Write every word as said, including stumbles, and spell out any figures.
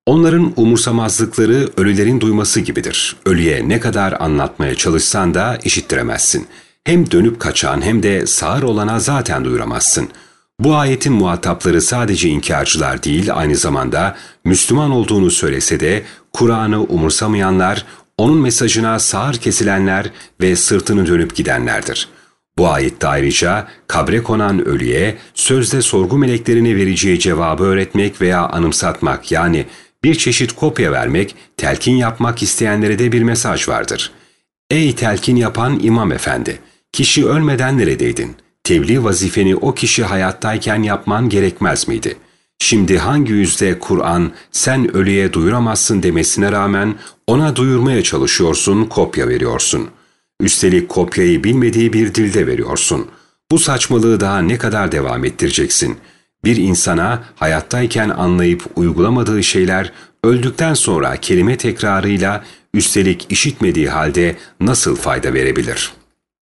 Onların umursamazlıkları ölülerin duyması gibidir. Ölüye ne kadar anlatmaya çalışsan da işittiremezsin. Hem dönüp kaçan hem de sağır olana zaten duyuramazsın. Bu ayetin muhatapları sadece inkarcılar değil, aynı zamanda Müslüman olduğunu söylese de Kur'an'ı umursamayanlar, onun mesajına sağır kesilenler ve sırtını dönüp gidenlerdir. Bu ayette ayrıca kabre konan ölüye sözde sorgu meleklerine vereceği cevabı öğretmek veya anımsatmak, yani bir çeşit kopya vermek, telkin yapmak isteyenlere de bir mesaj vardır. Ey telkin yapan imam efendi! Kişi ölmeden neredeydin? Tebliğ vazifeni o kişi hayattayken yapman gerekmez miydi? Şimdi hangi yüzde Kur'an sen ölüye duyuramazsın demesine rağmen ona duyurmaya çalışıyorsun, kopya veriyorsun. Üstelik kopyayı bilmediği bir dilde veriyorsun. Bu saçmalığı daha ne kadar devam ettireceksin? Bir insana hayattayken anlayıp uygulamadığı şeyler öldükten sonra kelime tekrarıyla, üstelik işitmediği halde nasıl fayda verebilir?''